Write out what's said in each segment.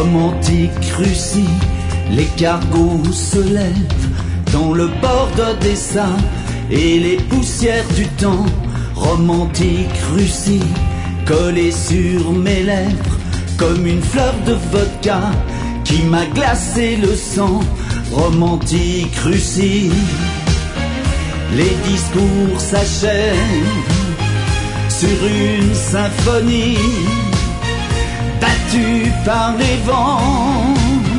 Romantique Russie, les cargos se lèvent dans le port d'Odessa et les poussières du temps. Romantique Russie, collée sur mes lèvres comme une fleur de vodka qui m'a glacé le sang. Romantique Russie, les discours s'achèvent sur une symphonie battue par les vents.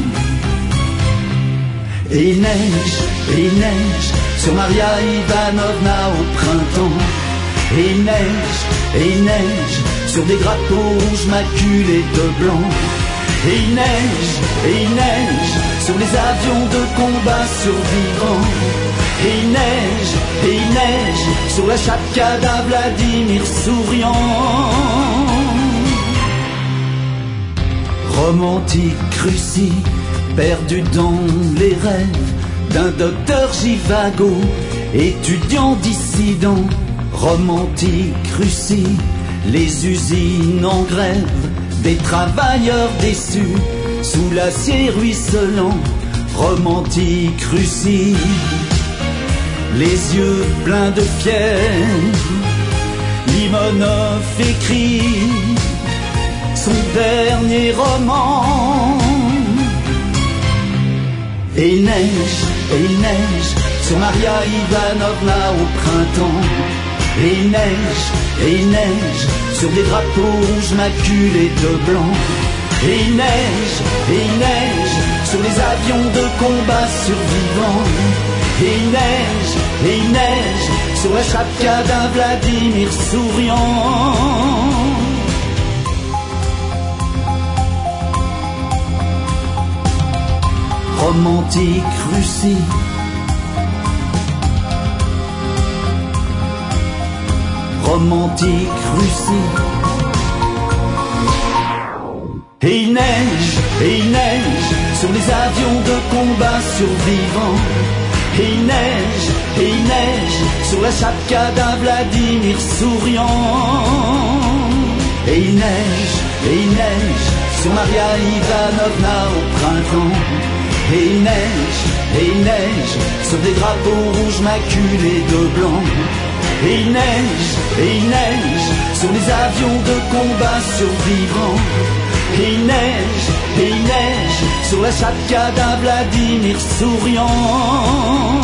Et il neige sur Maria Ivanovna au printemps. Et il neige sur des drapeaux rouges maculés de blanc. Et il neige sur les avions de combat survivants. Et il neige sur la chapka d'un Vladimir souriant. Romantique Russie, perdu dans les rêves d'un docteur Jivago, étudiant dissident. Romantique Russie, les usines en grève, des travailleurs déçus sous l'acier ruisselant. Romantique Russie, les yeux pleins de fièvre, Limonov écrit son dernier roman. Et il neige sur Maria Ivanovna au printemps. Et il neige sur des drapeaux rouges maculés de blanc. Et il neige sur les avions de combat survivants. Et il neige sur la chapka d'un Vladimir souriant. Romantique Russie, romantique Russie. Et il neige sur les avions de combat survivants. Et il neige sur la chapka d'un Vladimir souriant. Et il neige sur Maria Ivanovna au printemps. Et il neige sur des drapeaux rouges maculés de blanc. Et il neige sur les avions de combat survivants. Et il neige sur la chapka d'un Vladimir souriant.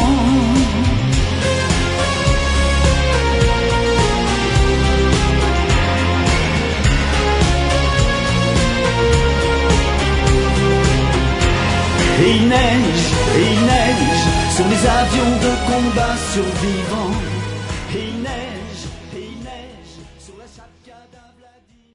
Et il neige sur les avions de combat survivants. Et il neige